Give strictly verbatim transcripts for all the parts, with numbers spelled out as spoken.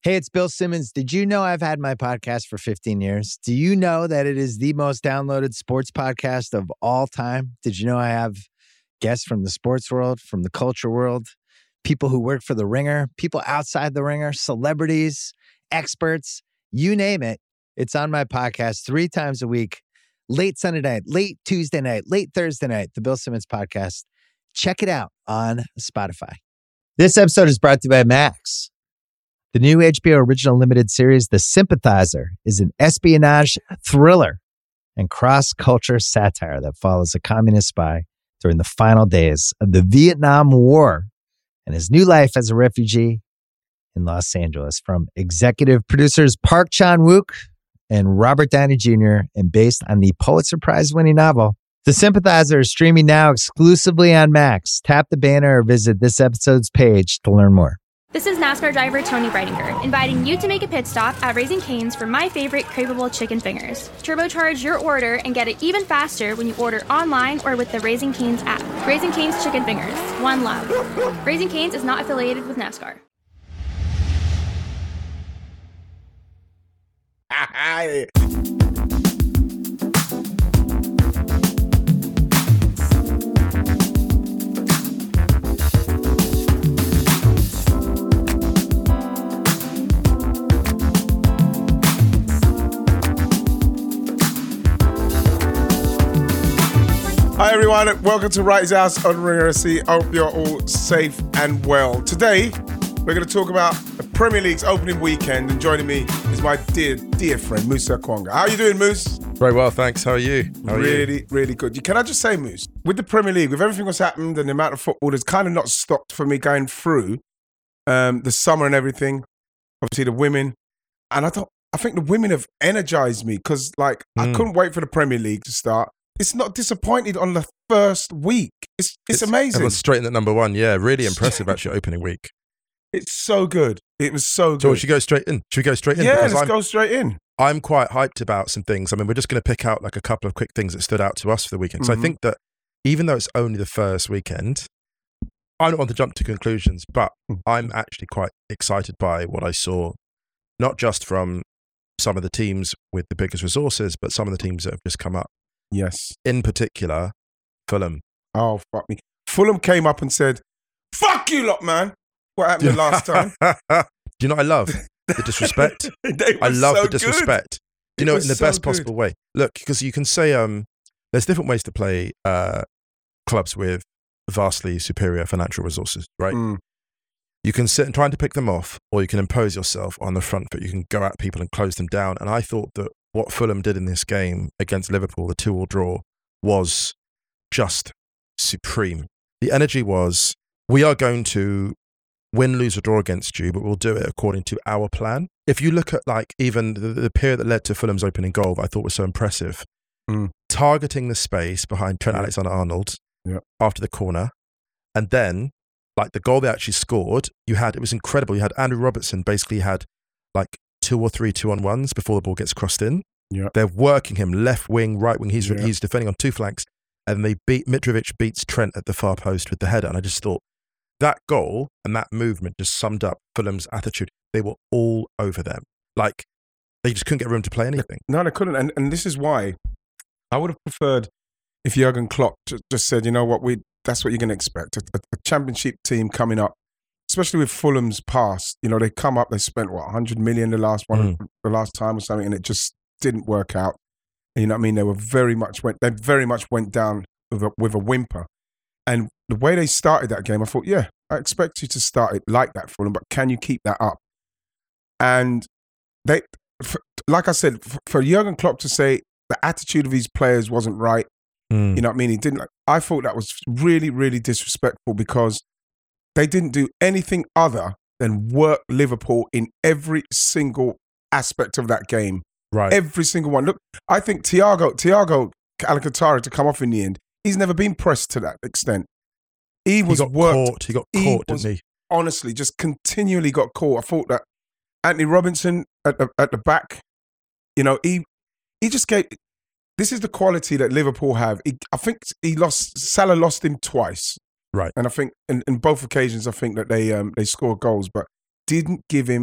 Hey, it's Bill Simmons. Did you know I've had my podcast for fifteen years? Do you know that it is the most downloaded sports podcast of all time? Did you know I have guests from the sports world, from the culture world, people who work for The Ringer, people outside The Ringer, celebrities, experts, you name it. It's on my podcast three times a week, late Sunday night, late Tuesday night, late Thursday night, the Bill Simmons podcast. Check it out on Spotify. This episode is brought to you by Max. The new H B O original limited series, The Sympathizer, is an espionage thriller and cross-culture satire that follows a communist spy during the final days of the Vietnam War and his new life as a refugee in Los Angeles. From executive producers Park Chan-wook and Robert Downey Junior and based on the Pulitzer Prize-winning novel, The Sympathizer is streaming now exclusively on Max. Tap the banner or visit this episode's page to learn more. This is NASCAR driver Tony Breidinger, inviting you to make a pit stop at Raising Cane's for my favorite craveable chicken fingers. Turbocharge your order and get it even faster when you order online or with the Raising Cane's app. Raising Cane's Chicken Fingers, one love. Raising Cane's is not affiliated with NASCAR. Hi everyone, welcome to Wrighty's House on Ringer F C. I hope you're all safe and well. Today, we're going to talk about the Premier League's opening weekend, and joining me is my dear, dear friend, Musa Okwonga. How are you doing, Moose? Very well, thanks. How are you? How are really, you? really good. Can I just say, Moose, with the Premier League, with everything that's happened and the amount of football, there's kind of not stopped for me going through um, the summer and everything. Obviously, the women. And I thought, I think the women have energized me because, like, mm. I couldn't wait for the Premier League to start. It's not disappointed on the first week. It's it's, it's amazing. It was straight in at number one. Yeah, really impressive actually opening week. It's so good. It was so good. So we should go straight in. Should we go straight in? Yeah, because let's I'm, go straight in. I'm quite hyped about some things. I mean, we're just going to pick out like a couple of quick things that stood out to us for the weekend. So mm-hmm. I think that even though it's only the first weekend, I don't want to jump to conclusions, but mm. I'm actually quite excited by what I saw, not just from some of the teams with the biggest resources, but some of the teams that have just come up. Yes. In particular, Fulham. Oh, fuck me. Fulham came up and said, fuck you lot, man. What happened the last time? Do you know what I love? The disrespect. I love so the disrespect. Good. Do you know, in the so best good. possible way. Look, because you can say um, there's different ways to play uh, clubs with vastly superior financial resources, right? Mm. You can sit and try to pick them off, or you can impose yourself on the front foot. You can go at people and close them down. And I thought that what Fulham did in this game against Liverpool, the two-all draw, was just supreme. The energy was, we are going to win, lose, or draw against you, but we'll do it according to our plan. If you look at like even the, the period that led to Fulham's opening goal, I thought was so impressive. Mm. Targeting the space behind Trent Alexander-Arnold yep. after the corner, and then like the goal they actually scored, you had, it was incredible. You had Andrew Robertson basically had like two or three two-on-ones before the ball gets crossed in. Yep. They're working him left wing, right wing. He's yep. he's defending on two flanks, and they beat Mitrovic beats Trent at the far post with the header. And I just thought that goal and that movement just summed up Fulham's attitude. They were all over them, like they just couldn't get room to play anything. No, they couldn't. And and this is why I would have preferred if Jurgen Klopp just said, you know what, we that's what you're going to expect. A, a, a championship team coming up. Especially with Fulham's past, you know, they come up, they spent, what, one hundred million the last one, mm. the last time or something, and it just didn't work out. And you know what I mean? They were very much, went, they very much went down with a, with a whimper. And the way they started that game, I thought, yeah, I expect you to start it like that, Fulham, but can you keep that up? And they, for, like I said, for, for Jurgen Klopp to say the attitude of his players wasn't right, mm. you know what I mean? He didn't, I thought that was really, really disrespectful because they didn't do anything other than work Liverpool in every single aspect of that game. Right. Every single one. Look, I think Thiago, Thiago Alcantara to come off in the end, he's never been pressed to that extent. He was he got worked. Caught. He got he caught, was, didn't he? Honestly, just continually got caught. I thought that Anthony Robinson at the, at the back, you know, he he just gave, this is the quality that Liverpool have. He, I think he lost, Salah lost him twice. Right. And I think in, in both occasions, I think that they um, they scored goals, but didn't give him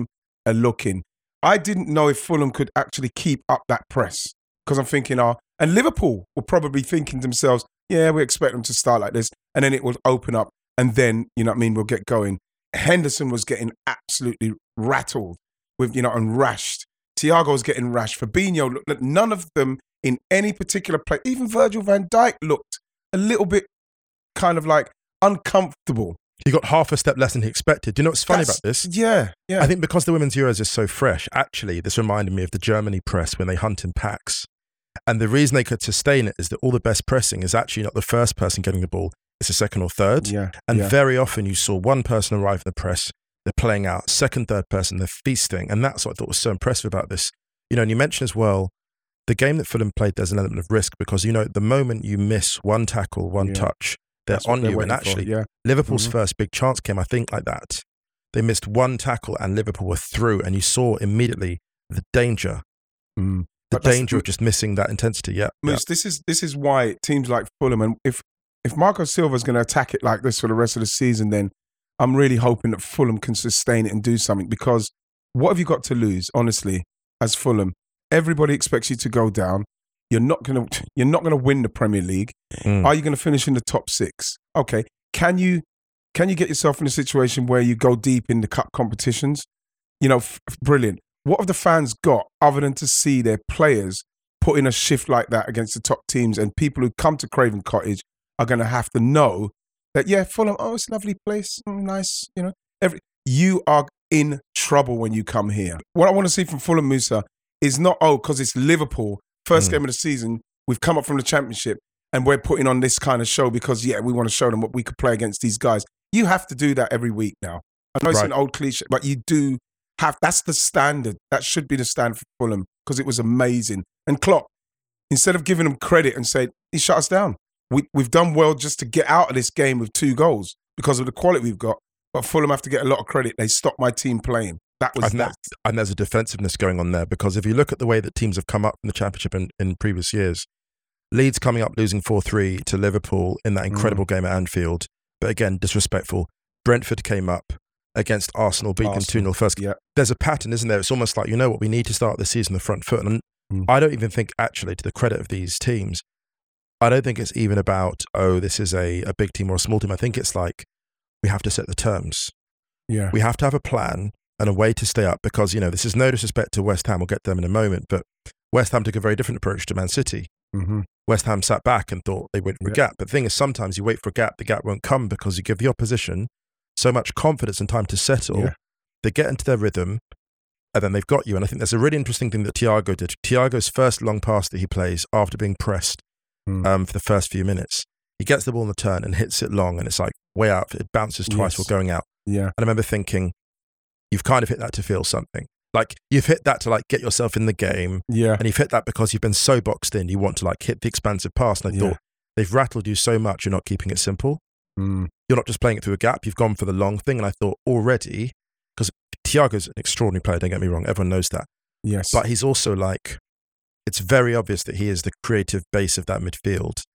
are looking. I didn't know if Fulham could actually keep up that press because I'm thinking, oh, and Liverpool were probably thinking to themselves, yeah, we expect them to start like this, and then it will open up, and then, you know what I mean, we'll get going. Henderson was getting absolutely rattled with, you know, and rashed. Thiago was getting rashed. Fabinho, look, none of them in any particular play, even Virgil van Dijk looked a little bit kind of like uncomfortable. He got half a step less than he expected. Do you know what's funny That's, about this? Yeah, yeah. I think because the Women's Euros is so fresh, actually, this reminded me of the Germany press when they hunt in packs. And the reason they could sustain it is that all the best pressing is actually not the first person getting the ball, it's the second or third. Yeah, and yeah. very often you saw one person arrive in the press, they're playing out, second, third person, they're feasting. And that's what I thought was so impressive about this. You know, and you mentioned as well, the game that Fulham played, there's an element of risk because, you know, the moment you miss one tackle, one yeah. touch, they're That's on you. they're And actually, yeah. Liverpool's mm-hmm. first big chance came, I think, like that. They missed one tackle and Liverpool were through, and you saw immediately the danger, mm. the danger of just missing that intensity. Yeah, Moose, yeah. this is this is why teams like Fulham, and if if Marco Silva's going to attack it like this for the rest of the season, then I'm really hoping that Fulham can sustain it and do something. Because what have you got to lose, honestly, as Fulham? Everybody expects you to go down. You're not going to you're not going to win the Premier League. Mm. Are you going to finish in the top six? Okay. Can you can you get yourself in a situation where you go deep in the cup competitions? You know, f- brilliant. What have the fans got other than to see their players put in a shift like that against the top teams, and people who come to Craven Cottage are going to have to know that, yeah, Fulham, oh, it's a lovely place, mm, nice, you know. Every You are in trouble when you come here. What I want to see from Fulham, Musa, is not, oh, because it's Liverpool, first mm. game of the season, we've come up from the Championship, and we're putting on this kind of show because, yeah, we want to show them what we could play against these guys. You have to do that every week now. I know it's right. an old cliche, but you do have, that's the standard. That should be the standard for Fulham because it was amazing. And Klopp, instead of giving them credit and saying, he shut us down. We, we've done well just to get out of this game with two goals because of the quality we've got. But Fulham have to get a lot of credit. They stopped my team playing. That was and that. And there's a defensiveness going on there because if you look at the way that teams have come up from the Championship in, in previous years, Leeds coming up losing four three to Liverpool in that incredible mm. game at Anfield, but again, disrespectful. Brentford came up against Arsenal, beat them two nil first. Yeah. There's a pattern, isn't there? It's almost like, you know what, we need to start the season the front foot. And mm. I don't even think, actually, to the credit of these teams, I don't think it's even about, oh, this is a, a big team or a small team. I think it's like, we have to set the terms. Yeah. We have to have a plan and a way to stay up because, you know, this is no disrespect to West Ham. We'll get to them in a moment. But West Ham took a very different approach to Man City. Mm-hmm. West Ham sat back and thought they went for a yeah. gap. But the thing is, sometimes you wait for a gap, the gap won't come because you give the opposition so much confidence and time to settle. Yeah. They get into their rhythm and then they've got you. And I think there's a really interesting thing that Thiago did. Thiago's first long pass that he plays after being pressed mm. um, for the first few minutes, he gets the ball in the turn and hits it long and it's like way out. It bounces twice yes. while going out. Yeah. And I remember thinking, you've kind of hit that to feel something. Like you've hit that to like get yourself in the game. Yeah. And you've hit that because you've been so boxed in, you want to like hit the expansive pass. And I yeah. thought, they've rattled you so much, you're not keeping it simple. Mm. You're not just playing it through a gap, you've gone for the long thing. And I thought already, because Thiago's an extraordinary player, don't get me wrong, everyone knows that. Yes. But he's also like, it's very obvious that he is the creative base of that midfield.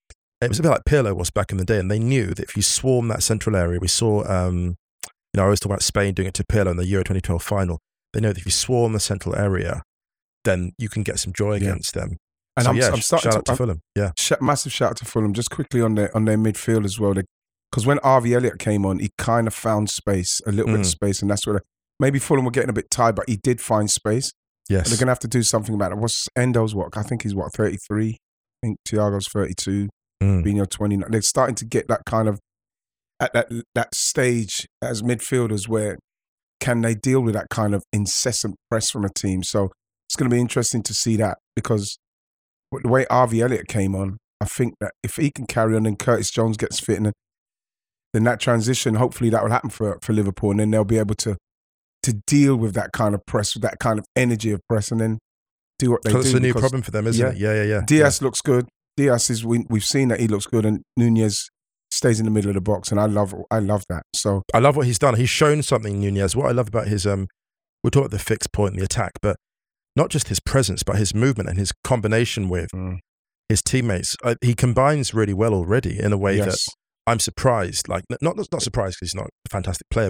It was a bit like Pirlo was back in the day, and they knew that if you swarm that central area, we saw, um, you know, I always talk about Spain doing it to Pirlo in the Euro twenty twelve final. They know that if you swarm the central area, then you can get some joy yeah. against them. And so, I'm, yeah, I'm starting shout out to, to Fulham. Yeah, sh- massive shout out to Fulham. Just quickly on their on their midfield as well, because when Harvey Elliott came on, he kind of found space, a little mm. bit of space, and that's where maybe Fulham were getting a bit tired, but he did find space. Yes, and they're gonna have to do something about it. What's Endo's what? I think he's what thirty-three. I think Thiago's thirty-two. Mm. Being twenty-nine. They're starting to get that kind of at that that stage as midfielders where can they deal with that kind of incessant press from a team? So it's going to be interesting to see that because the way Harvey Elliott came on, I think that if he can carry on and Curtis Jones gets fit, and then that transition, hopefully that will happen for for Liverpool, and then they'll be able to to deal with that kind of press, with that kind of energy of press, and then do what they do. It's a new problem for them, isn't yeah, it? Yeah, yeah, yeah. Diaz yeah. looks good. Diaz is we, we've seen that he looks good, and Nunez stays in the middle of the box, and I love I love that. So I love what he's done. He's shown something, Nunez. What I love about his um, we'll talk about the fixed point and the attack, but not just his presence, but his movement and his combination with mm. his teammates. Uh, he combines really well already in a way yes. that I'm surprised. Like not not, not surprised because he's not a fantastic player, but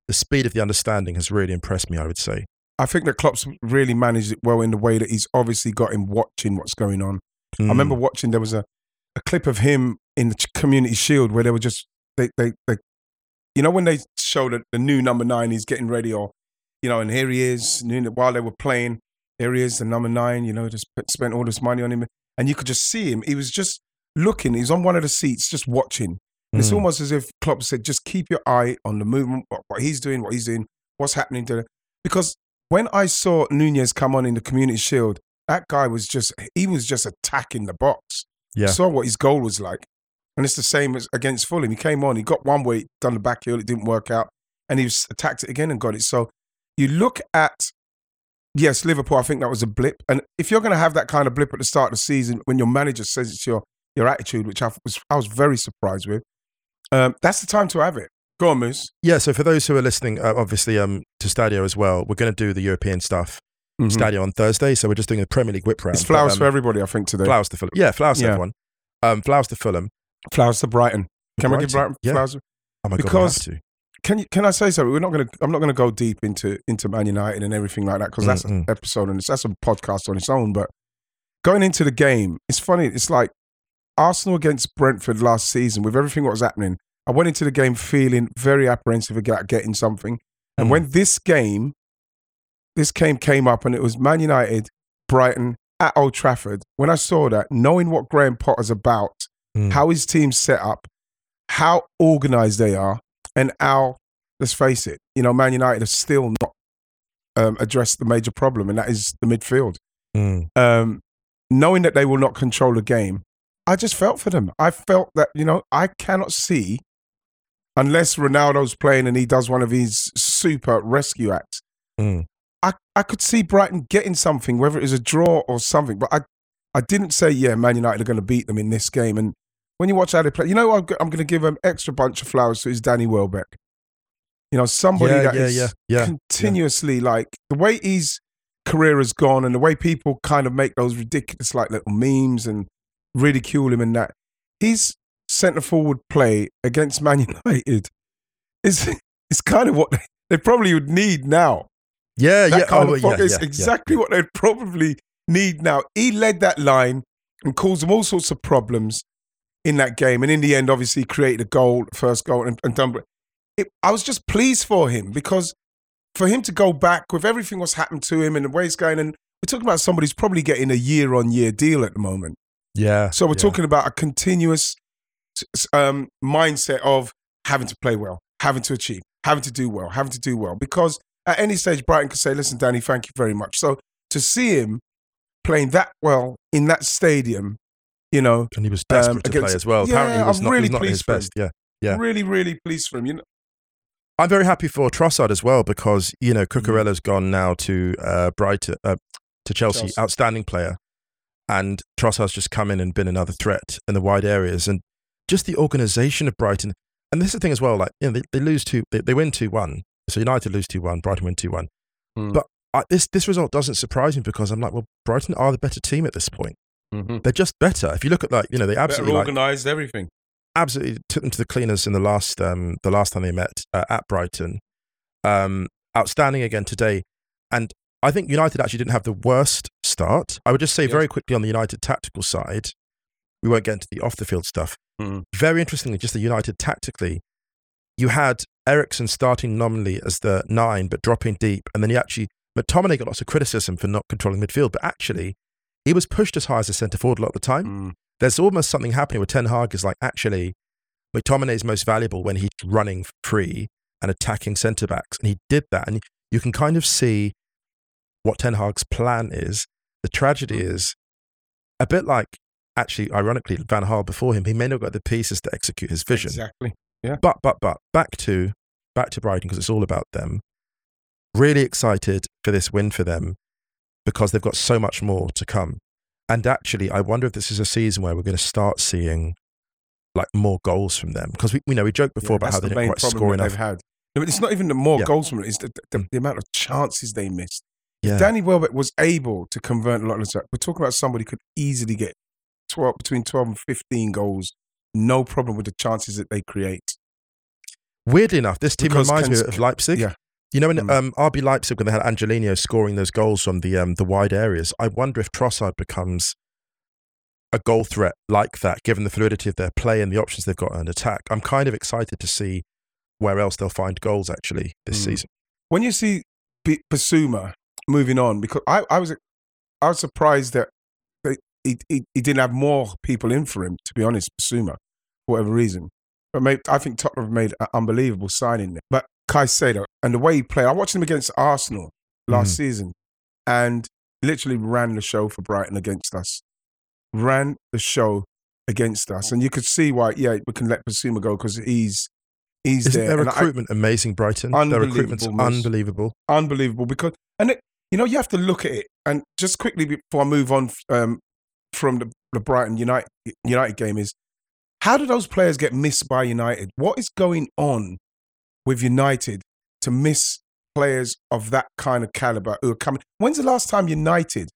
the speed of the understanding has really impressed me, I would say. I think that Klopp's really managed it well in the way that he's obviously got him watching what's going on. Mm. I remember watching, there was a, a clip of him in the Community Shield where they were just, they, they, they you know, when they showed the, the new number nine, he's getting ready, or, you know, and here he is, while they were playing, here he is, the number nine, you know, just spent all this money on him. And you could just see him. He was just looking, he's on one of the seats, just watching. Mm. It's almost as if Klopp said, just keep your eye on the movement, what, what he's doing, what he's doing, what's happening to the, because when I saw Nunez come on in the Community Shield, that guy was just, he was just attacking the box. Yeah. I saw what his goal was like. And it's the same as against Fulham. He came on, he got one way, done the back heel, it didn't work out. And he was, attacked it again and got it. So you look at, yes, Liverpool, I think that was a blip. And if you're going to have that kind of blip at the start of the season, when your manager says it's your, your attitude, which I was, I was very surprised with, um, that's the time to have it. Go on, Moose. Yeah, so for those who are listening, uh, obviously um, to Stadio as well, we're going to do the European stuff, mm-hmm. Stadio on Thursday, so we're just doing a Premier League whip round. It's flowers but, um, for everybody, I think, today. Flowers to Fulham. Yeah, flowers to yeah. everyone. Um, flowers to Fulham. Flowers to Brighton. Can Brighton? we give Brighton yeah. flowers? Oh my because, God, we have to. Can you, can I say something? We're not going to. I'm not going to go deep into into Man United and everything like that, because that's mm-hmm. an episode and that's a podcast on its own. But going into the game, it's funny. It's like Arsenal against Brentford last season with everything what was happening. I went into the game feeling very apprehensive about getting something. And mm. when this game, this game came up and it was Man United, Brighton at Old Trafford, when I saw that, knowing what Graham Potter's about, mm. how his team's set up, how organised they are, and how, let's face it, you know, Man United have still not um, addressed the major problem, and that is the midfield. Mm. Um, knowing that they will not control the game, I just felt for them. I felt that, you know, I cannot see, unless Ronaldo's playing and he does one of his super rescue acts, mm. I, I could see Brighton getting something, whether it was a draw or something. But I I didn't say, yeah, Man United are going to beat them in this game. And when you watch how they play, you know, I'm, I'm going to give an extra bunch of flowers to is Danny Welbeck. You know, somebody yeah, that yeah, is yeah, yeah, continuously, yeah. like, the way his career has gone and the way people kind of make those ridiculous, like, little memes and ridicule him and that. His centre forward play against Man United is it's kind of what they, they probably would need now. Yeah, that yeah, kind oh, of yeah, it's yeah, exactly yeah. what they'd probably need now. He led that line and caused them all sorts of problems in that game, and in the end, obviously, created a goal, first goal, and, and done. It, I was just pleased for him, because for him to go back with everything what's happened to him and the way it's going, and we're talking about somebody who's probably getting a year-on-year deal at the moment. Yeah. So we're yeah. talking about a continuous um, mindset of having to play well, having to achieve, having to do well, having to do well. Because at any stage, Brighton could say, listen, Danny, thank you very much. So to see him playing that well in that stadium, you know. And he was desperate um, to against, play as well. Yeah, Apparently he was I'm not, really he was not at his best. Him. Yeah. Yeah. Really, really pleased for him. You know. I'm very happy for Trossard as well, because, you know, Cucurella's gone now to uh, Brighton, uh, to Chelsea, Chelsea, outstanding player. And Trossard's just come in and been another threat in the wide areas. And just the organisation of Brighton. And this is the thing as well, like, you know, they, they lose two, they, they win two one. So United lose two one, Brighton win two one. Mm. But I, this this result doesn't surprise me, because I'm like, well, Brighton are the better team at this point. Mm-hmm. They're just better. If you look at, like, you know, they absolutely better organised, like, everything. Absolutely took them to the cleaners in the last um, the last time they met uh, at Brighton. Um, outstanding again today. And I think United actually didn't have the worst start. I would just say yes. very quickly on the United tactical side, we won't get into the off-the-field stuff. Mm. Very interestingly, just the United tactically, you had Eriksen starting nominally as the nine, but dropping deep. And then he actually, McTominay got lots of criticism for not controlling midfield, but actually, he was pushed as high as a centre forward a lot of the time. Mm. There's almost something happening with Ten Hag is like, actually, McTominay is most valuable when he's running free and attacking centre backs. And he did that. And you can kind of see what Ten Hag's plan is. The tragedy is a bit like, actually, ironically, Van Gaal before him, he may not got the pieces to execute his vision. Exactly. Yeah. But, but, but, back to, back to Brighton, because it's all about them. Really excited for this win for them, because they've got so much more to come. And actually, I wonder if this is a season where we're going to start seeing like more goals from them, because we, we know we joked before yeah, about how they the didn't quite score enough. They've had. No, but it's not even the more yeah. goals from it; it's the, the, the amount of chances they missed. Yeah. If Danny Welbeck was able to convert a lot of that, we're talking about somebody who could easily get twelve between twelve and fifteen goals, no problem with the chances that they create. Weirdly enough, this team Because reminds me Ken- of Leipzig. Yeah. You know, in Mm. um, R B Leipzig, when they had Angelino scoring those goals from the um, the wide areas, I wonder if Trossard becomes a goal threat like that, given the fluidity of their play and the options they've got in attack. I'm kind of excited to see where else they'll find goals actually this Mm. season. When you see B- Basuma moving on, because I, I was I was surprised that they, he, he he didn't have more people in for him. To be honest, Basuma, for whatever reason. But maybe, I think Tottenham have made an unbelievable signing there. But Caicedo and the way he played, I watched him against Arsenal last Mm. season, and literally ran the show for Brighton against us. Ran the show against us, and you could see why. Yeah, we can let Basuma go because he's he's Isn't there. their And I- recruitment amazing, Brighton? Their recruitment's Unbelievable, Miss. unbelievable. unbelievable because and it, you know you have to look at it and just quickly before I move on um, from the, the Brighton United United game is how do those players get missed by United? What is going on with United to miss players of that kind of caliber who are coming? When's the last time United,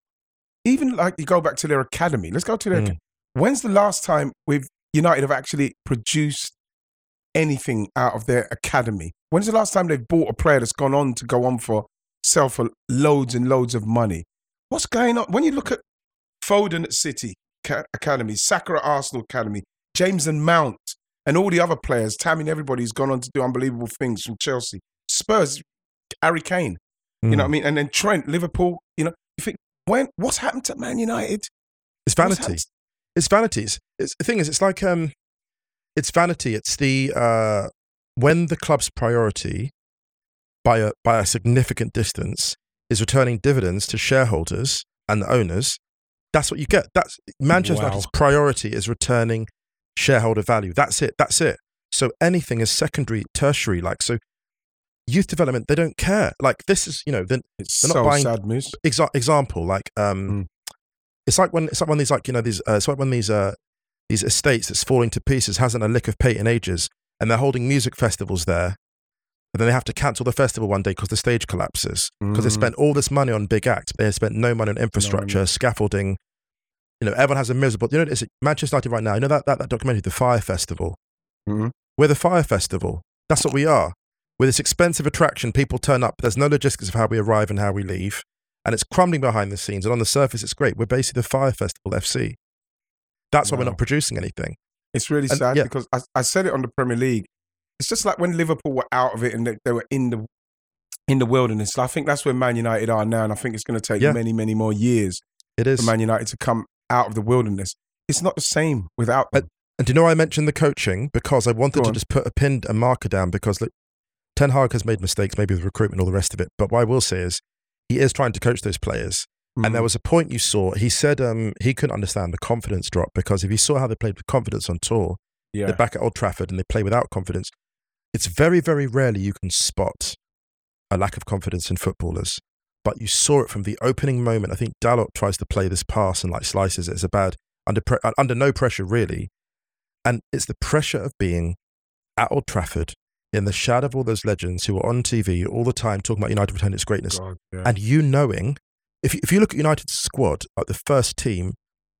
even like you go back to their academy, let's go to their Mm. when's the last time with United have actually produced anything out of their academy? When's the last time they've bought a player that's gone on to go on for sell for loads and loads of money? What's going on? When you look at Foden at City ca- Academy, Saka at Arsenal Academy, James and Mount, and all the other players, Tammy and everybody's gone on to do unbelievable things from Chelsea, Spurs, Harry Kane, you know what I mean? And then Trent, Liverpool, you know, you think, when, what's happened to Man United? It's What's vanity. happened? It's vanities. It's, the thing is, it's like um, it's vanity. It's the uh, when the club's priority by a by a significant distance is returning dividends to shareholders and the owners. That's what you get. That's Manchester Wow. United's priority is returning shareholder value. That's it. That's it. So anything is secondary, tertiary. Like so, youth development, they don't care. Like this is, you know, then It's they're not so buying- sad, Moose. exa- example, like um, Mm. it's like when it's like one of these like you know these uh, it's like when these uh these estates that's falling to pieces hasn't a lick of paint in ages, and they're holding music festivals there, and then they have to cancel the festival one day because the stage collapses because they Mm. spent all this money on big acts, but they spent no money on infrastructure, money. scaffolding. You know, everyone has a miserable. You know, it's Manchester United right now. You know that that, that documentary, The Fire Festival. Mhm. We're the Fire Festival. That's what we are. With this expensive attraction, people turn up. There's no logistics of how we arrive and how we leave. And it's crumbling behind the scenes. And on the surface, it's great. We're basically the Fire Festival F C. That's why we're Wow. not producing anything. It's really And- sad yeah. because I, I said it on the Premier League. It's just like when Liverpool were out of it and they, they were in the in the wilderness. I think that's where Man United are now, and I think it's going to take Yeah. many, many more years It is. for Man United to come out of the wilderness. It's not the same without them. And do you know why I mentioned the coaching? Because I wanted Go to on. just put a pin, a marker down because look, Ten Hag has made mistakes, maybe with recruitment and all the rest of it. But what I will say is he is trying to coach those players. And there Mhm. was a point you saw, he said um, he couldn't understand the confidence drop because if you saw how they played with confidence on tour, yeah. they're back at Old Trafford and they play without confidence. It's very, very rarely you can spot a lack of confidence in footballers. But you saw it from the opening moment. I think Dalot tries to play this pass and like slices it. It's a bad, under, pre- under no pressure really. And it's the pressure of being at Old Trafford in the shadow of all those legends who are on T V all the time talking about United pretending its greatness. God, yeah. And you knowing, if you, if you look at United's squad, like the first team,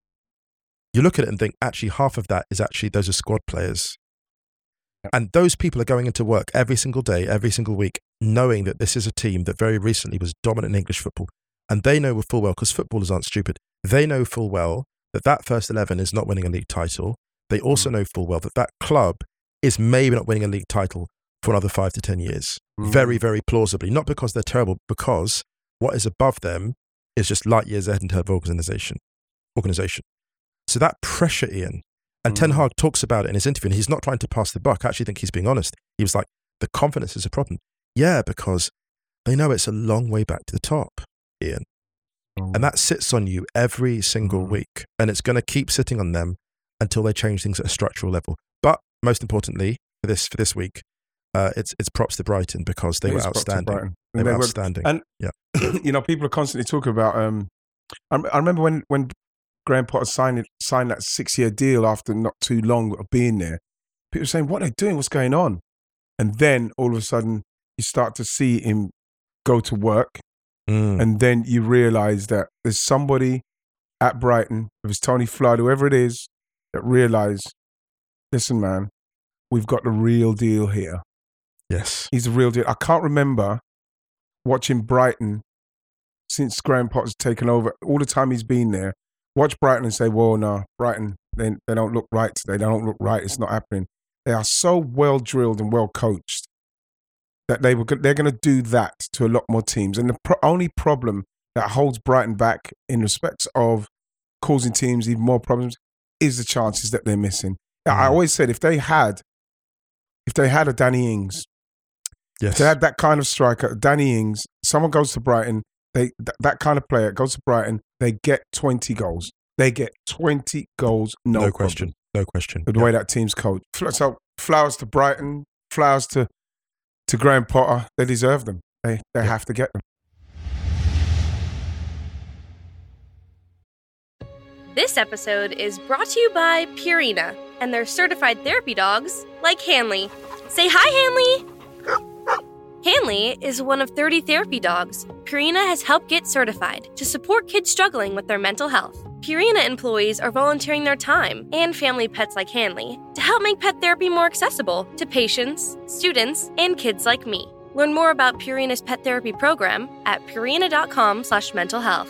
you look at it and think, actually, half of that is actually, those are squad players. Yep. And those people are going into work every single day, every single week, knowing that this is a team that very recently was dominant in English football. And they know full well, because footballers aren't stupid, they know full well that that first eleven is not winning a league title. They also Mm. know full well that that club is maybe not winning a league title for another five to ten years. Mm. Very, very plausibly. Not because they're terrible, because what is above them is just light years ahead in terms of organization. organization. So that pressure, Ian, and Mm. Ten Hag talks about it in his interview, and he's not trying to pass the buck. I actually think he's being honest. He was like, the confidence is a problem. Yeah, because they know it's a long way back to the top, Ian. Mm. And that sits on you every single Mm. week. And it's going to keep sitting on them until they change things at a structural level. But most importantly, for this for this week, uh, it's it's props to Brighton because they It were is props to outstanding. Brighton. They And were they were- outstanding. and- yeah. you know, people are constantly talking about. Um, I, I remember when when Graham Potter signed it, signed that six year deal after not too long of being there. People were saying, "What are they doing? What's going on?" And then all of a sudden, you start to see him go to work, Mm. and then you realise that there's somebody at Brighton, if it's Tony Flood, whoever it is, that realise, listen, man, we've got the real deal here. Yes. He's the real deal. I can't remember watching Brighton since Graham Potter's taken over. All the time he's been there, watch Brighton and say, whoa, no, Brighton, they, they don't look right today. They don't look right. It's not happening. They are so well drilled and well coached that they were, they're going to do that to a lot more teams. And the pro- only problem that holds Brighton back in respects of causing teams even more problems is the chances that they're missing. Mm. I always said if they had, if they had a Danny Ings, yes. if they had that kind of striker, Danny Ings, someone goes to Brighton, they th- that kind of player goes to Brighton, they get twenty goals. They get twenty goals, no, no problem. question, no question. The yeah. way that team's coached. So flowers to Brighton, flowers to to Graham Potter. They deserve them. They they yeah. have to get them. This episode is brought to you by Purina and their certified therapy dogs like Hanley. Say hi, Hanley! Hanley is one of thirty therapy dogs Purina has helped get certified to support kids struggling with their mental health. Purina employees are volunteering their time and family pets like Hanley to help make pet therapy more accessible to patients, students, and kids like me. Learn more about Purina's pet therapy program at purina.com slash mental health.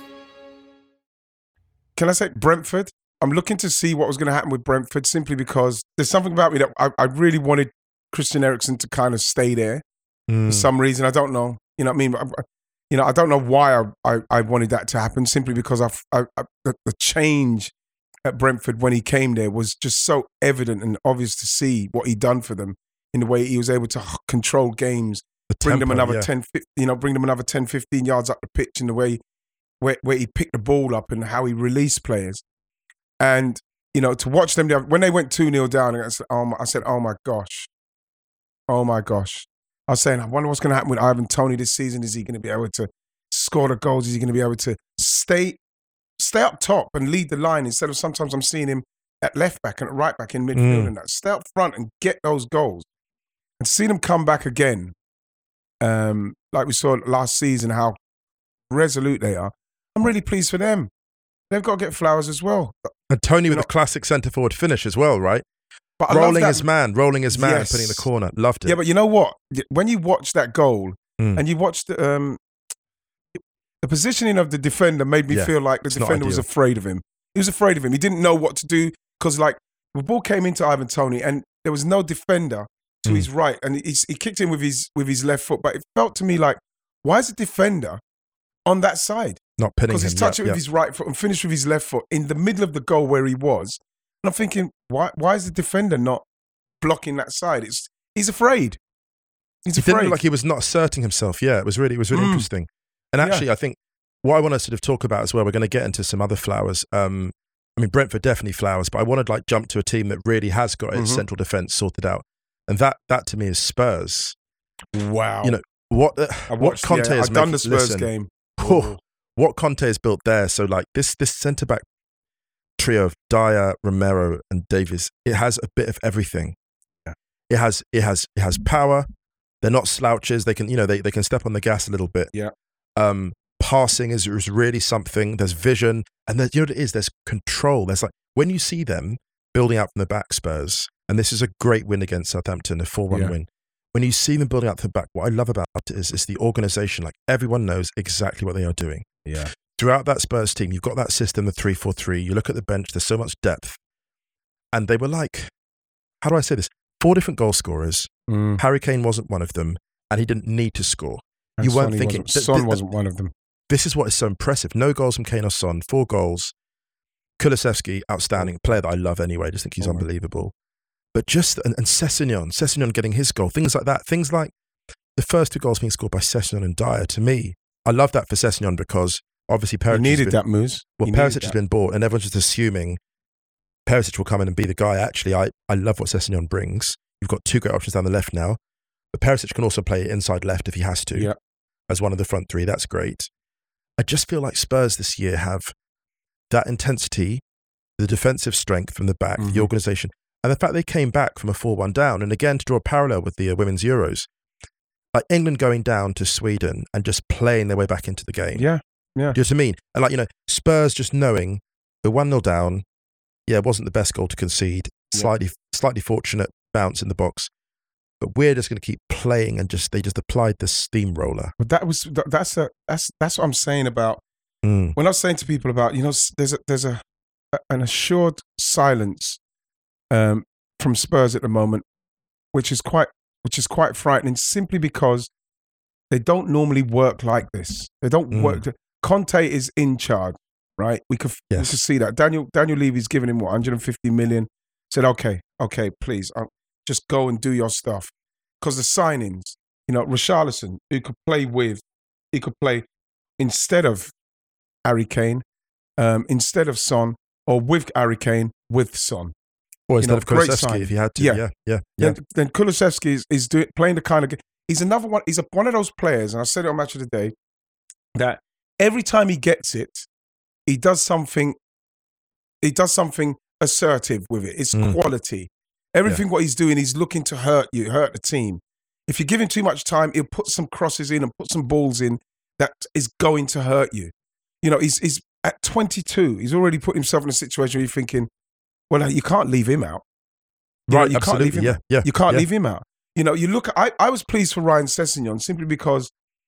Can I say Brentford? I'm looking to see what was going to happen with Brentford simply because there's something about me that I, I really wanted Christian Eriksen to kind of stay there mm. for some reason. I don't know. You know what I mean? I, you know, I don't know why I, I, I wanted that to happen simply because I, I, I, the, the change at Brentford when he came there was just so evident and obvious to see what he'd done for them in the way he was able to control games, the bring tempo, them another yeah. ten, you know, bring them another ten, fifteen yards up the pitch in the way Where, where he picked the ball up and how he released players. And, you know, to watch them, when they went two nil down, I said, oh my, I said, oh my gosh. Oh my gosh. I was saying, I wonder what's going to happen with Ivan Toney this season. Is he going to be able to score the goals? Is he going to be able to stay stay up top and lead the line instead of sometimes I'm seeing him at left back and at right back in midfield mm. and that. Stay up front and get those goals. And see them come back again, um, like we saw last season, how resolute they are. I'm really pleased for them. They've got to get flowers as well. And Tony with a classic centre-forward finish as well, right? But rolling his man, rolling his man, yes. putting in the corner. Loved it. Yeah, but you know what? When you watch that goal mm. and you watch the, um, the positioning of the defender made me yeah. feel like the it's defender was afraid of him. He was afraid of him. He didn't know what to do because, like, the ball came into Ivan Toney and there was no defender to mm. his right. And he, he kicked in with his, with his left foot. But it felt to me like, why is the defender on that side? Not pinning him. Because he's touched yep, it with yep. his right foot and finished with his left foot in the middle of the goal where he was. And I'm thinking, why why is the defender not blocking that side? It's He's afraid. He's he afraid. didn't look like he was not asserting himself. Yeah, it was really, it was really mm. interesting. And actually, yeah. I think what I want to sort of talk about as well, we're going to get into some other flowers. Um, I mean, Brentford definitely flowers, but I wanted to like jump to a team that really has got its mm-hmm. central defence sorted out. And that, that to me is Spurs. Wow. You know, what, uh, watched, what Conte yeah, has I've done made, the Spurs listen, game. Oh, what Conte has built there. So like this this centre back trio of Dyer, Romero, and Davies, it has a bit of everything. Yeah. It has it has it has power. They're not slouches. They can you know they, they can step on the gas a little bit. Yeah. Um, passing is is really something. There's vision, and there's, you know what it is. There's control. There's like when you see them building out from the back, Spurs, and this is a great win against Southampton, a four one yeah. win. When you see them building out to the back, what I love about it is, is the organisation. Like everyone knows exactly what they are doing. Yeah. Throughout that Spurs team, you've got that system, the three four three. You look at the bench, there's so much depth. And they were like, how do I say this? Four different goal scorers. Mm. Harry Kane wasn't one of them, and he didn't need to score. And you Sonny weren't thinking. Wasn't, Son th- th- wasn't one of them. This is what is so impressive. No goals from Kane or Son, four goals. Kulusevski, outstanding player that I love anyway. I just think he's oh, unbelievable. But just, and, and Sessegnon, Sessegnon getting his goal, things like that. Things like the first two goals being scored by Sessegnon and Dyer. To me, I love that for Sessegnon because obviously Perisic he needed been, that moves. Well, Perisic has been bought and everyone's just assuming Perisic will come in and be the guy. Actually, I, I love what Sessegnon brings. You've got two great options down the left now. But Perisic can also play inside left if he has to, yeah. as one of the front three. That's great. I just feel like Spurs this year have that intensity, the defensive strength from the back, mm-hmm. the organisation, and the fact they came back from a four one down. And again, to draw a parallel with the uh, Women's Euros, like England going down to Sweden and just playing their way back into the game. Yeah, yeah. Do you know what I mean? And like, you know, Spurs just knowing we're one nil down, yeah, it wasn't the best goal to concede, slightly, yeah. slightly fortunate, bounce in the box. But we're just going to keep playing and just they just applied the steamroller. But that was that's a that's that's what I'm saying about mm. when I was saying to people about you know there's a there's a an assured silence um, from Spurs at the moment, which is quite which is quite frightening. Simply because they don't normally work like this. They don't mm. work. Conte is in charge, right? We could yes. we could see that. Daniel Daniel Levy's giving him what one hundred fifty million. Said okay, okay, please. Um, Just go and do your stuff. Because the signings, you know, Richarlison, who could play with, he could play instead of Harry Kane, um, instead of Son, or with Harry Kane, with Son. Or instead you know, of Kulusevski, if you had to. Yeah, yeah, yeah. yeah. Then, then Kulusevski is, is doing, playing the kind of game. He's another one, he's a, one of those players, and I said it on Match of the Day, that every time he gets it, he does something, he does something assertive with it. It's mm. quality. Everything yeah. what he's doing, he's looking to hurt you, hurt the team. If you give him too much time, he'll put some crosses in and put some balls in that is going to hurt you. You know, he's, he's at twenty-two, he's already put himself in a situation where you're thinking, well, you can't leave him out. You right, know, you absolutely. Can't leave him yeah, out. yeah, You can't yeah. leave him out. You know, you look at, I, I was pleased for Ryan Sessegnon simply because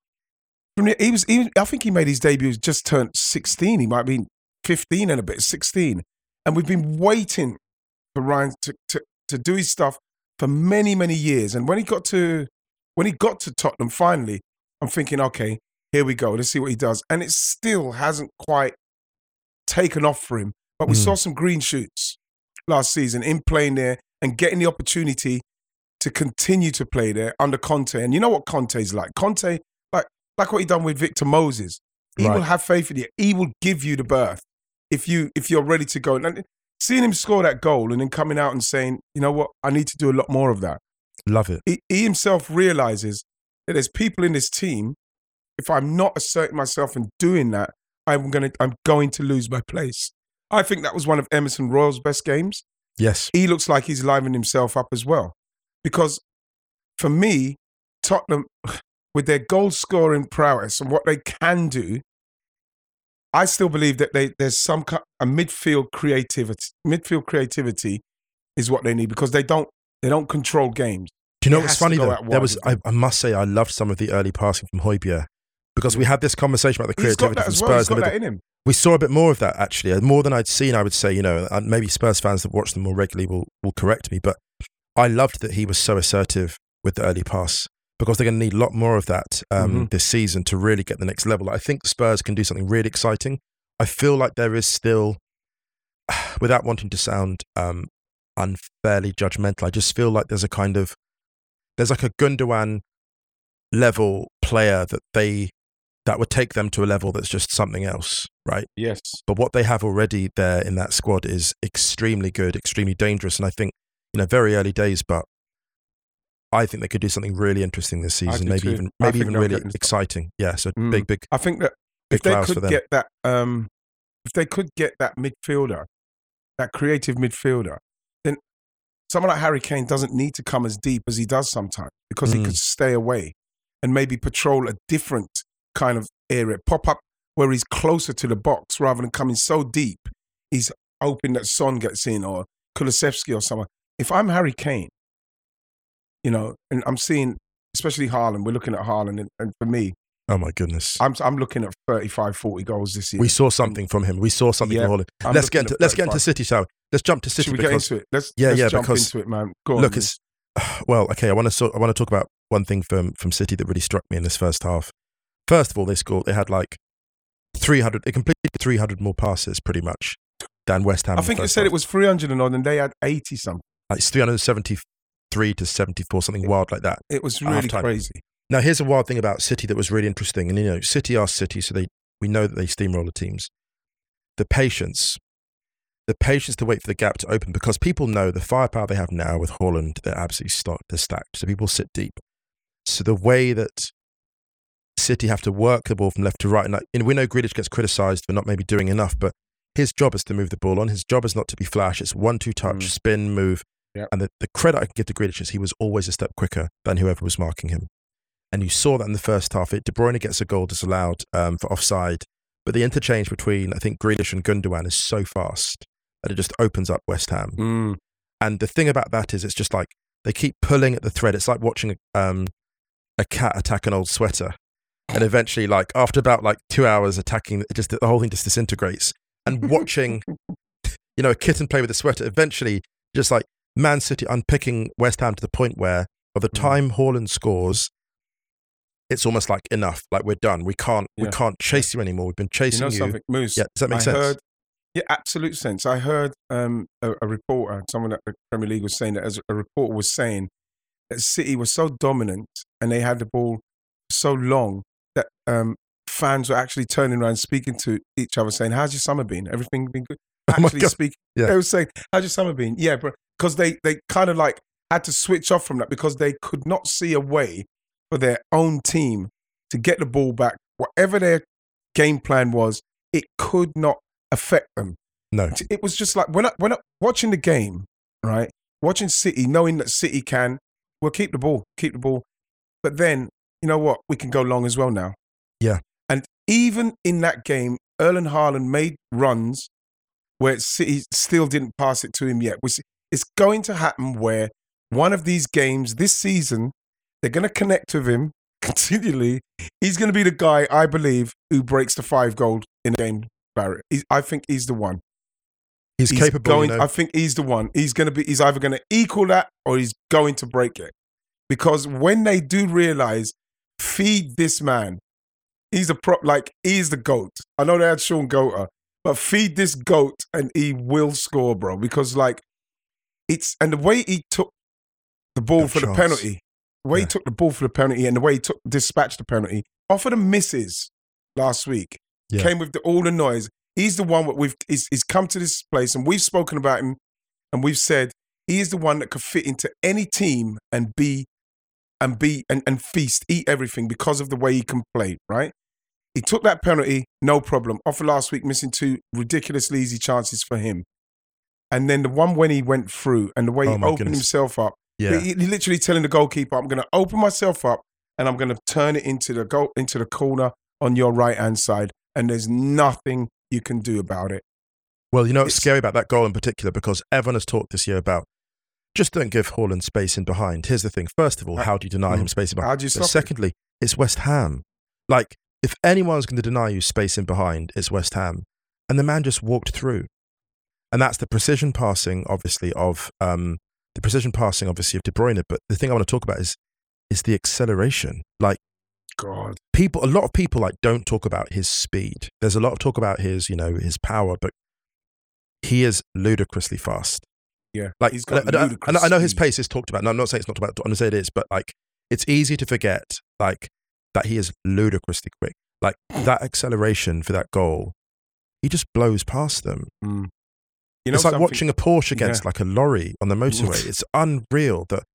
from the, he was, he, I think he made his debut, just turned sixteen. He might be fifteen and a bit, sixteen. And we've been waiting for Ryan to, to to do his stuff for many, many years. And when he got to when he got to Tottenham finally, I'm thinking, okay, here we go. Let's see what he does. And it still hasn't quite taken off for him. But we mm. saw some green shoots last season in playing there and getting the opportunity to continue to play there under Conte. And you know what Conte's like? Conte, like like what he done with Victor Moses. He right. will have faith in you. He will give you the berth if you if you're ready to go. And seeing him score that goal and then coming out and saying, you know what, I need to do a lot more of that. Love it. He, he himself realizes that there's people in this team, if I'm not asserting myself and doing that, I'm going to I'm going to lose my place. I think that was one of Emerson Royal's best games. Yes. He looks like he's livened himself up as well. Because for me, Tottenham, with their goal-scoring prowess and what they can do, I still believe that they, there's some a midfield creativity. Midfield creativity is what they need because they don't they don't control games. Do you know what's funny though? There was I, I must say I loved some of the early passing from Højbjerg because we had this conversation about the creativity from Spurs. Well. He's got that in him. We saw a bit more of that actually, more than I'd seen. I would say, you know, maybe Spurs fans that watch them more regularly will will correct me, but I loved that he was so assertive with the early pass. Because they're going to need a lot more of that um, mm-hmm. this season to really get the next level. I think Spurs can do something really exciting. I feel like there is still, without wanting to sound um, unfairly judgmental, I just feel like there's a kind of, there's like a Gundogan level player that they, that would take them to a level that's just something else, right? Yes. But what they have already there in that squad is extremely good, extremely dangerous. And I think, you know, very early days, but I think they could do something really interesting this season. Maybe too. even, maybe even really exciting. Yeah, so mm. big, big. I think that if they could get that, um, if they could get that midfielder, that creative midfielder, then someone like Harry Kane doesn't need to come as deep as he does sometimes because mm. he could stay away and maybe patrol a different kind of area, pop up where he's closer to the box rather than coming so deep. He's hoping that Son gets in or Kulusevski or someone. If I'm Harry Kane, you know, and I'm seeing, especially Haaland, we're looking at Haaland, and, and for me, oh my goodness, I'm I'm looking at thirty-five, forty goals this year. We saw something from him. We saw something yeah, from Haaland. I'm let's get into let's get into City, shall we? Let's jump to City. Should we because, get into it? Let's yeah, let's yeah, jump because, into it, man. Go on, look, man. it's well, okay. I want to so, I want to talk about one thing from from City that really struck me in this first half. First of all, they scored. They had like three hundred. They completed three hundred more passes, pretty much, than West Ham. I think you said half. It was three hundred and odd, and they had eighty something. Like it's three hundred seventy-three to seventy-four, something wild like that. It was really crazy. Now, here's a wild thing about City that was really interesting. And, you know, City are City, so they we know that they steamroller teams. The patience, the patience to wait for the gap to open, because people know the firepower they have now with Haaland, they're absolutely stocked, they're stacked. So people sit deep. So the way that City have to work the ball from left to right, and, like, and we know Grealish gets criticised for not maybe doing enough, but his job is to move the ball on. His job is not to be flash. It's one, two touch, mm. spin, move. Yep. And the, the credit I can give to Grealish is he was always a step quicker than whoever was marking him. And you saw that in the first half. It, De Bruyne gets a goal disallowed um, for offside. But the interchange between, I think, Grealish and Gundogan is so fast that it just opens up West Ham. Mm. And the thing about that is it's just like they keep pulling at the thread. It's like watching um, a cat attack an old sweater. And eventually, like after about like two hours attacking, it just the whole thing just disintegrates. And watching, you know, a kitten play with a sweater, eventually just like Man City unpicking West Ham to the point where by the time mm. Haaland scores, it's almost like enough. Like we're done. We can't yeah. we can't chase you anymore. We've been chasing you. Know you. Something, Moose? Yeah, does that make I sense? Heard, yeah, absolute sense. I heard um, a, a reporter, someone at the Premier League was saying that as a reporter was saying that City was so dominant and they had the ball so long that um, fans were actually turning around speaking to each other saying, how's your summer been? Everything been good? Actually oh speaking, yeah. they were saying, how's your summer been? Yeah, bro. Because they, they kind of like had to switch off from that because they could not see a way for their own team to get the ball back. Whatever their game plan was, it could not affect them. No. It was just like, when I, when I, watching the game, right, watching City, knowing that City can, we'll keep the ball, keep the ball. But then, you know what? We can go long as well now. Yeah. And even in that game, Erling Haaland made runs where City still didn't pass it to him yet. It's going to happen where one of these games this season, they're going to connect with him continually. He's going to be the guy, I believe, who breaks the five goal in a game barrier. He's, I think he's the one. He's, he's capable. Going, you know. I think he's the one. He's going to be. He's either going to equal that or he's going to break it. Because when they do realize, feed this man. He's a prop, like he's the GOAT. I know they had Sean Goater, but feed this GOAT and he will score, bro. Because like it's and the way he took the ball the for chance. the penalty, the way yeah. he took the ball for the penalty, and the way he took dispatched the penalty off of the misses last week yeah. came with the, all the noise. He's the one that we've he's, he's come to this place, and we've spoken about him, and we've said he is the one that could fit into any team and be and be and, and feast, eat everything because of the way he can play, right? He took that penalty, no problem. Off of last week, missing two ridiculously easy chances for him. And then the one when he went through and the way oh he opened goodness. himself up. Yeah. He, he literally telling the goalkeeper, I'm going to open myself up and I'm going to turn it into the goal, into the corner on your right-hand side. And there's nothing you can do about it. Well, you know what's it's, scary about that goal in particular, because everyone has talked this year about just don't give Haaland space in behind. Here's the thing. First of all, how do you deny mm, him space in behind? How do you stop Secondly, it? It's West Ham. Like, if anyone's going to deny you space in behind, it's West Ham. And the man just walked through. And that's the precision passing, obviously, of um, the precision passing, obviously, of De Bruyne. But the thing I want to talk about is is the acceleration. Like, God, people, a lot of people like don't talk about his speed. There's a lot of talk about his, you know, his power, but he is ludicrously fast. Yeah, like he's got I, ludicrous I, I know his speed. pace is talked about. No, I'm not saying it's not about. I'm going to say it is, but like it's easy to forget, like that he is ludicrously quick. Like that acceleration for that goal, he just blows past them. Mm. You know, it's like something? watching a Porsche against yeah. like a lorry on the motorway. It's unreal that.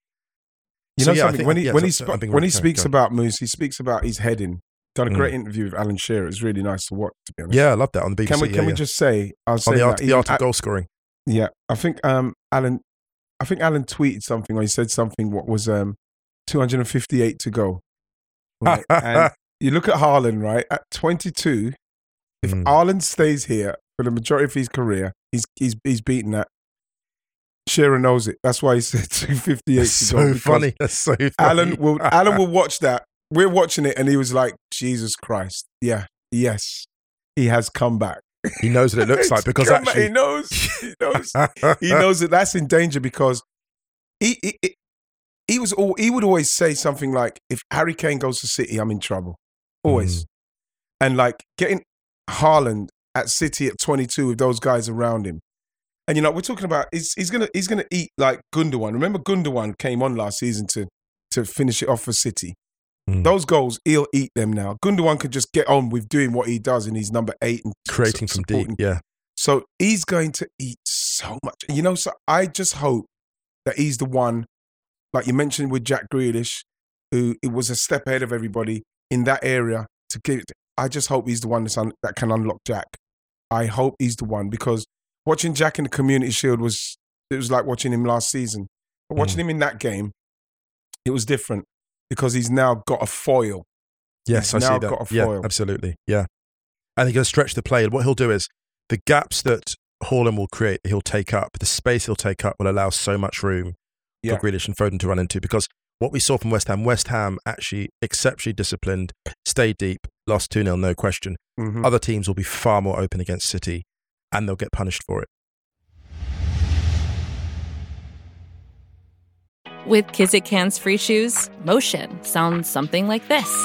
You so, know yeah, something? Think, when he yeah, when he so, sp- when when he speaks about Moose, he speaks about his heading. Done a great mm. interview with Alan Shearer. It's really nice to watch. To be honest, yeah, I love that on the B B C. Can we yeah, can yeah. we just say I was on saying the art, that the art of at, goal scoring? Yeah, I think um, Alan, I think Alan tweeted something or he said something. What was um, two hundred fifty-eight to go? Right? And you look at Haaland, right? At twenty-two, if mm. Haaland stays here for the majority of his career, he's he's he's beaten that. Shearer knows it. That's why he said two fifty-eight That's to so go. So funny. That's so funny. Alan will Alan will watch that. We're watching it, and he was like, "Jesus Christ, yeah, yes, he has come back." He knows what it looks like because come actually back. he knows, he knows, he knows that that's in danger because he he, he was all he would always say something like, "If Harry Kane goes to City, I'm in trouble." Always, mm. and like getting Haaland at City at twenty-two with those guys around him. And you know, we're talking about he's, he's gonna he's gonna eat like Gundogan. Remember, Gundogan came on last season to to finish it off for City. Mm. Those goals, he'll eat them now. Gundogan could just get on with doing what he does, and he's number eight and creating from deep. Yeah. So he's going to eat so much. You know, so I just hope that he's the one, like you mentioned with Jack Grealish, who it was a step ahead of everybody in that area to give. I just hope he's the one that's un, that can unlock Jack. I hope he's the one because. Watching Jack in the Community Shield was, it was like watching him last season. But watching mm. him in that game, it was different because he's now got a foil. Yes, he's I now see that. got a foil. Yeah, absolutely. Yeah. And he's going to stretch the play. What he'll do is the gaps that Haaland will create, he'll take up. The space he'll take up will allow so much room yeah. for Grealish and Foden to run into, because what we saw from West Ham, West Ham actually exceptionally disciplined, stayed deep, lost two nil, no question. Mm-hmm. Other teams will be far more open against City, and they'll get punished for it. With Kizik Hands Free Shoes, motion sounds something like this.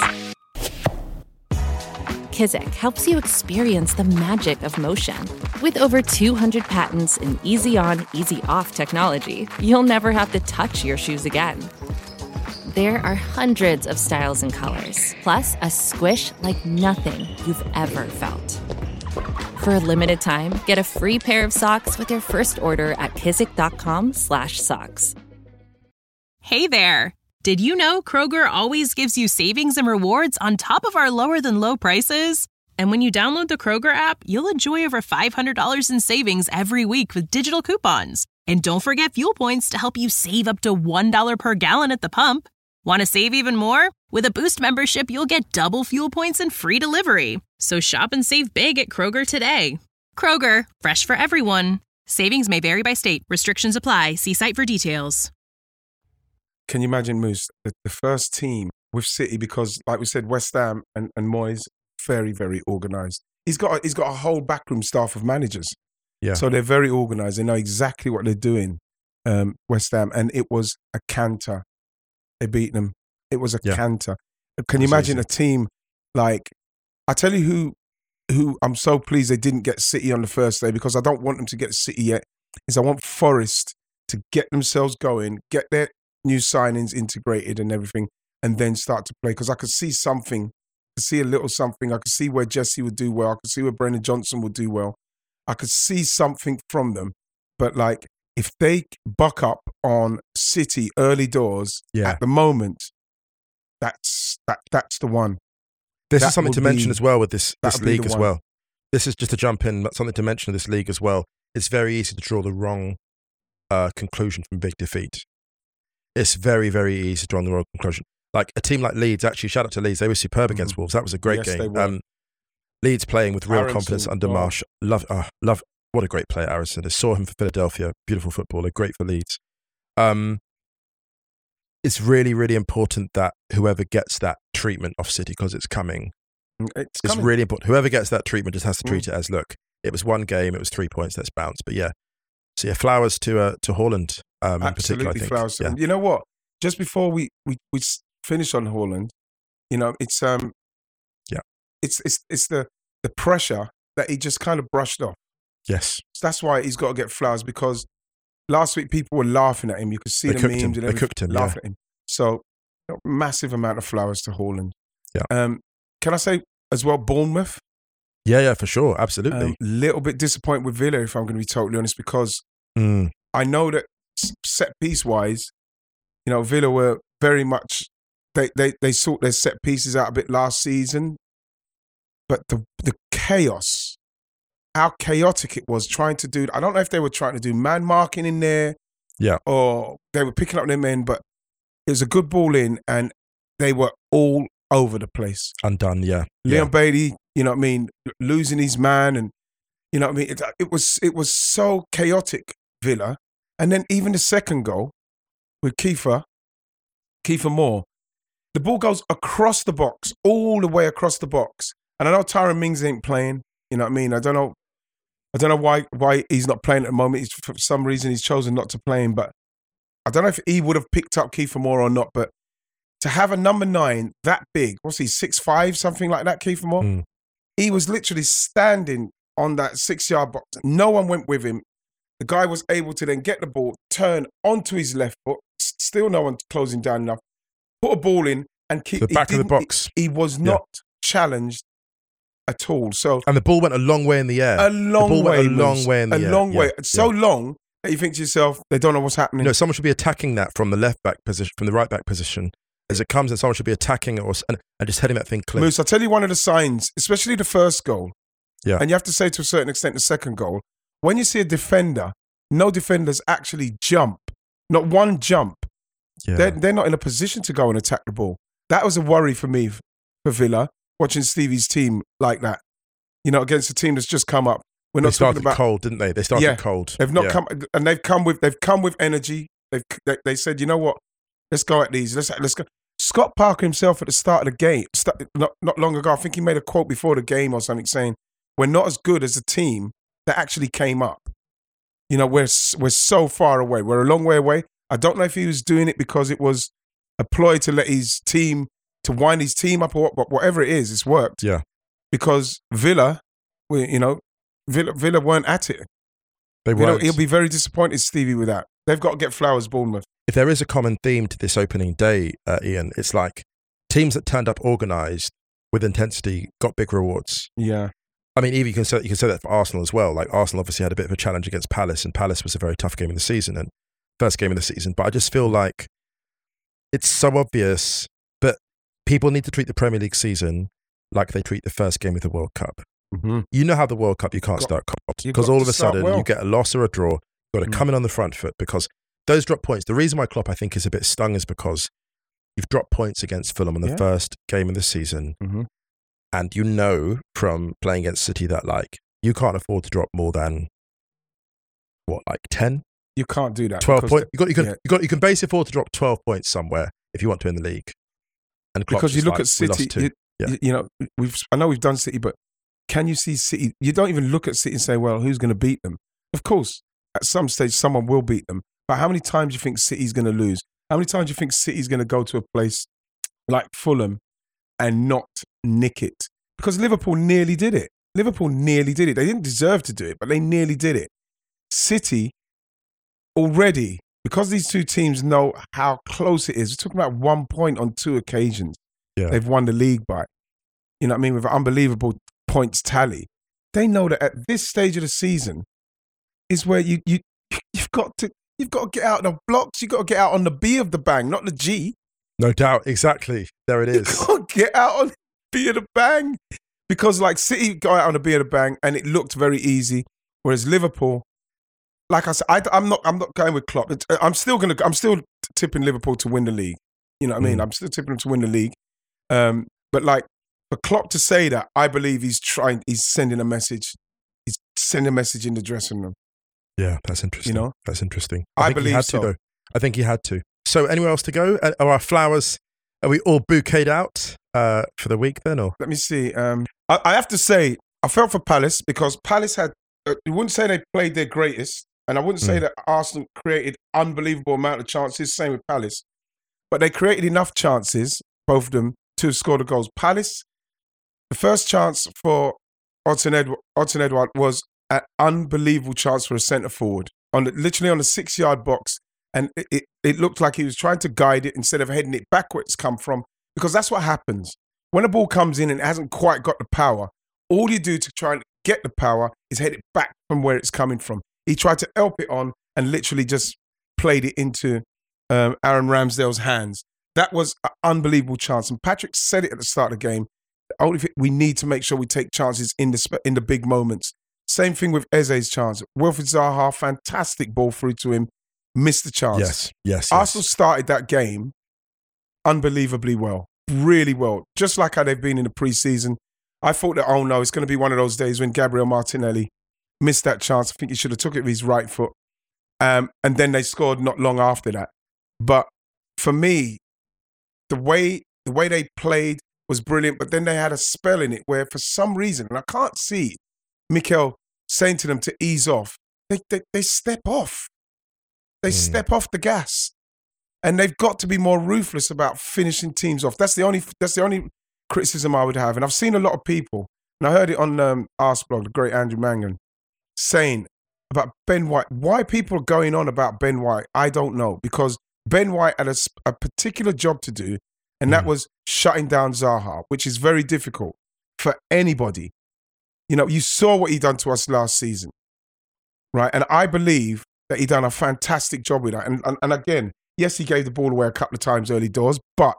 Kizik helps you experience the magic of motion. With over two hundred patents and easy-on, easy-off technology, you'll never have to touch your shoes again. There are hundreds of styles and colors, plus a squish like nothing you've ever felt. For a limited time, get a free pair of socks with your first order at kizik.com slash socks. Hey there! Did you know Kroger always gives you savings and rewards on top of our lower-than-low prices? And when you download the Kroger app, you'll enjoy over five hundred dollars in savings every week with digital coupons. And don't forget fuel points to help you save up to one dollar per gallon at the pump. Want to save even more? With a Boost membership, you'll get double fuel points and free delivery. So shop and save big at Kroger today. Kroger, fresh for everyone. Savings may vary by state. Restrictions apply. See site for details. Can you imagine, Moose, the, the first team with City, because like we said, West Ham and, and Moyes, very, very organised. He's got a, he's got a whole backroom staff of managers. Yeah. So they're very organised. They know exactly what they're doing, um, West Ham. And it was a canter. They beat them. It was a yeah. canter. Can you imagine easy. a team like, I tell you who, who I'm so pleased they didn't get City on the first day, because I don't want them to get City yet, is I want Forest to get themselves going, get their new signings integrated and everything, and then start to play. Because I could see something, I could see a little something. I could see where Jesse would do well. I could see where Brendan Johnson would do well. I could see something from them. But like, if they buck up on City early doors yeah. at the moment, that's that that's the one. This that is something to mention be, as well with this, this league as one. well. This is just to jump in, something to mention of this league as well. It's very easy to draw the wrong uh, conclusion from big defeat. It's very, very easy to draw the wrong conclusion. Like a team like Leeds, actually, shout out to Leeds. They were superb mm-hmm. against Wolves. That was a great yes, game. Um, Leeds playing with real Aronson, confidence under oh. Marsh. Love, oh, love. What a great player, Aronson. I saw him for Philadelphia. Beautiful footballer. Great for Leeds. Um, it's really, really important that whoever gets that treatment off City, because it's coming. It's, it's coming. really important. Whoever gets that treatment just has to treat mm. it as, look, it was one game, it was three points, let's bounce. But yeah, so yeah, flowers to uh, to Haaland um, in particular, I think. Flowers to yeah. him. You know what? Just before we, we, we finish on Haaland, you know, it's um, yeah, it's it's it's the the pressure that he just kind of brushed off. Yes, so that's why he's got to get flowers, because last week people were laughing at him. You could see they the cooked memes him. and They everything, cooked him. laughing Yeah. at him. So, you know, massive amount of flowers to Haaland. Yeah. Um, can I say as well, Bournemouth? Yeah, yeah, for sure, absolutely. A um, little bit disappointed with Villa, if I'm going to be totally honest, because mm. I know that set piece wise, you know, Villa were very much they they they sort their set pieces out a bit last season, but the the chaos, how chaotic it was trying to do. I don't know if they were trying to do man marking in there, yeah, or they were picking up their men, but it was a good ball in, and they were all over the place. Undone, yeah. Leon yeah. Bailey, you know what I mean, losing his man, and you know what I mean. It, it was it was so chaotic, Villa, and then even the second goal with Kiefer, Kiefer Moore, the ball goes across the box, all the way across the box, and I know Tyrone Mings ain't playing. You know what I mean. I don't know, I don't know why why he's not playing at the moment. He's, for some reason, he's chosen not to play him, but I don't know if he would have picked up Kiefer Moore or not, but. To have a number nine that big, what's he, six five, something like that, Kiefer Moore? Mm. He was literally standing on that six-yard box. No one went with him. The guy was able to then get the ball, turn onto his left foot, still no one closing down enough, put a ball in, and keep the back of the box. He, he was not yeah. challenged at all. So and the ball went a long way in the air. A long the ball way, went a long way in the a air. A long yeah. way. So yeah. long that you think to yourself, they don't know what's happening. No, someone should be attacking that from the left back position, from the right back position. As it comes, and someone should be attacking it or, and, and just heading that thing clear. Moose, I'll tell you one of the signs, especially the first goal. Yeah. And you have to say to a certain extent the second goal. When you see a defender, no defenders actually jump. Not one jump. Yeah. They're, they're not in a position to go and attack the ball. That was a worry for me, for Villa, watching Stevie's team like that. You know, against a team that's just come up. We're not they started talking about, cold, didn't they? They started yeah, cold. They've not yeah. come, and they've come with they've come with energy. They, they they said, you know what? Let's go at these. Let's let's go. Scott Parker himself at the start of the game, start, not not long ago, I think he made a quote before the game or something saying, "We're not as good as a team that actually came up. You know, we're we're so far away. We're a long way away." I don't know if he was doing it because it was a ploy to let his team to wind his team up or what, whatever it is. It's worked. Yeah. Because Villa, we, you know, Villa Villa weren't at it. They Villa, weren't. he'll be very disappointed, Stevie, with that. They've got to get flowers, Bournemouth. If there is a common theme to this opening day, uh, Ian, it's like teams that turned up organised with intensity got big rewards. Yeah. I mean, even you can say you can say that for Arsenal as well. Like Arsenal obviously had a bit of a challenge against Palace, and Palace was a very tough game of the season and first game of the season. But I just feel like it's so obvious, but people need to treat the Premier League season like they treat the first game of the World Cup. Mm-hmm. You know how the World Cup you can't got, start cops because all of a sudden well. you get a loss or a draw. You've got to mm-hmm. come in on the front foot because those drop points. The reason why Klopp I think is a bit stung is because you've dropped points against Fulham in the yeah. first game of the season, mm-hmm. and you know from playing against City that like you can't afford to drop more than what, like ten? You can't do that. Twelve points. You got you can yeah. you got you can basically afford to drop twelve points somewhere if you want to in the league. And Klopp's because you look like, at City, you, yeah. you know, we've I know we've done City, but can you see City? You don't even look at City and say, well, who's going to beat them? Of course, at some stage, someone will beat them. But how many times do you think City's going to lose? How many times do you think City's going to go to a place like Fulham and not nick it? Because Liverpool nearly did it. Liverpool nearly did it. They didn't deserve to do it, but they nearly did it. City already, because these two teams know how close it is, we're talking about one point on two occasions. Yeah. They've won the league by. You know what I mean? With an unbelievable points tally. They know that at this stage of the season is where you, you, you've got to you've got to get out the blocks. You've got to get out on the B of the bang, not the G. No doubt. Exactly. There it is. You've got to get out on the B of the bang. Because like City got out on the B of the bang and it looked very easy. Whereas Liverpool, like I said, I, I'm not I'm not going with Klopp. It's, I'm still gonna I'm still tipping Liverpool to win the league. You know what I mean? Mm. I'm still tipping them to win the league. Um, but like for Klopp to say that, I believe he's trying. He's sending a message. He's sending a message in the dressing room. Yeah, that's interesting. You know, that's interesting. I, I think believe he had so. to, though. I think he had to. So, anywhere else to go? Are our flowers? Are we all bouqueted out uh, for the week then? Or let me see. Um, I, I have to say, I felt for Palace because Palace had. Uh, you wouldn't say they played their greatest, and I wouldn't say mm. that Arsenal created unbelievable amount of chances. Same with Palace, but they created enough chances, both of them, to score the goals. Palace, the first chance for Odsonne Edouard, Odsonne Edouard was an unbelievable chance for a centre forward on the, literally on the six yard box, and it, it it looked like he was trying to guide it instead of heading it back where it's come from, because that's what happens when a ball comes in and it hasn't quite got the power. All you do to try and get the power is head it back from where it's coming from. He tried to help it on and literally just played it into um, Aaron Ramsdale's hands. That was an unbelievable chance. And Patrick said it at the start of the game. Only thing, we need to make sure we take chances in the in the big moments. Same thing with Eze's chance. Wilfried Zaha, fantastic ball through to him, missed the chance. Yes, yes. Arsenal yes. started that game unbelievably well, really well, just like how they've been in the preseason. I thought that, oh no, it's going to be one of those days when Gabriel Martinelli missed that chance. I think he should have took it with his right foot. Um, and then they scored not long after that. But for me, the way the way they played was brilliant, but then they had a spell in it where for some reason, and I can't see Mikel saying to them to ease off, they they, they step off. They mm. step off the gas. And they've got to be more ruthless about finishing teams off. That's the only that's the only criticism I would have. And I've seen a lot of people, and I heard it on um, Arsblog, the great Andrew Mangan, saying about Ben White. Why people are going on about Ben White, I don't know. Because Ben White had a, a particular job to do, and that mm. was shutting down Zaha, which is very difficult for anybody. You know, you saw what he done to us last season, right? And I believe that he done a fantastic job with that. And, and, and again, yes, he gave the ball away a couple of times early doors, but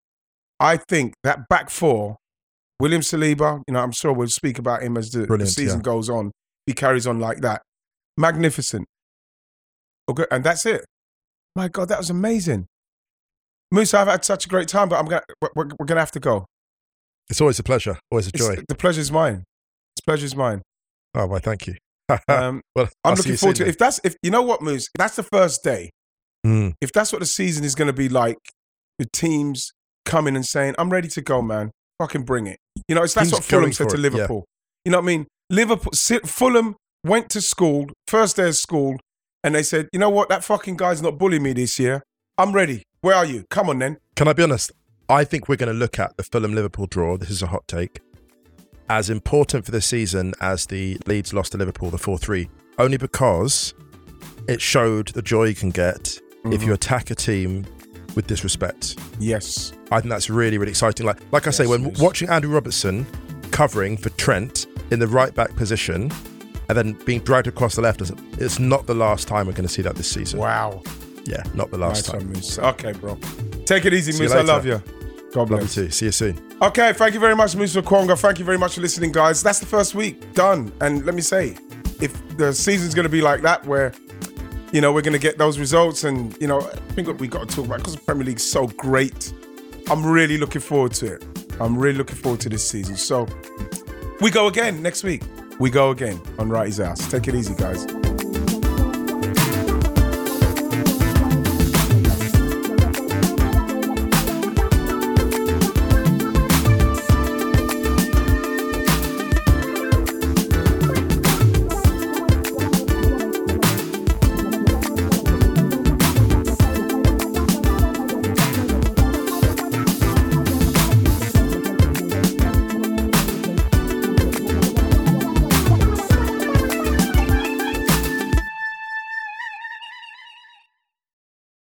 I think that back four, William Saliba, you know, I'm sure we'll speak about him as the, the season yeah. goes on. He carries on like that. Magnificent. Okay, and that's it. My God, that was amazing. Musa, I've had such a great time, but I'm gonna we're, we're gonna have to go. It's always a pleasure, always a joy. It's, the pleasure's mine. It's pleasure's mine. Oh, well, thank you. um, well, I'm I'll looking forward to it. Then. If that's if you know what, Moose, that's the first day. Mm. If that's what the season is going to be like, with teams coming and saying, I'm ready to go, man. Fucking bring it. You know, it's that's Teams what Fulham going said for to it, yeah. Liverpool. You know what I mean? Liverpool, Fulham went to school, first day of school, and they said, you know what? That fucking guy's not bullying me this year. I'm ready. Where are you? Come on, then. Can I be honest? I think we're going to look at the Fulham-Liverpool draw, this is a hot take, as important for the season as the Leeds loss to Liverpool, the four three, only because it showed the joy you can get mm-hmm. if you attack a team with disrespect. Yes. I think that's really, really exciting. Like, like yes, I say, when watching Andrew Robertson covering for Trent in the right-back position and then being dragged across the left, it's not the last time we're going to see that this season. Wow. Yeah, not the last nice time. One, Moose. Okay, bro. Take it easy, See Moose. you I love you. God bless. Love you too. See you soon. Okay, thank you very much, Musa Okwonga. Thank you very much for listening, guys. That's the first week done. And let me say, if the season's going to be like that, where, you know, we're going to get those results and, you know, I think what we got to talk about, because the Premier League's so great, I'm really looking forward to it. I'm really looking forward to this season. So we go again next week. We go again on Wrighty's House. Take it easy, guys.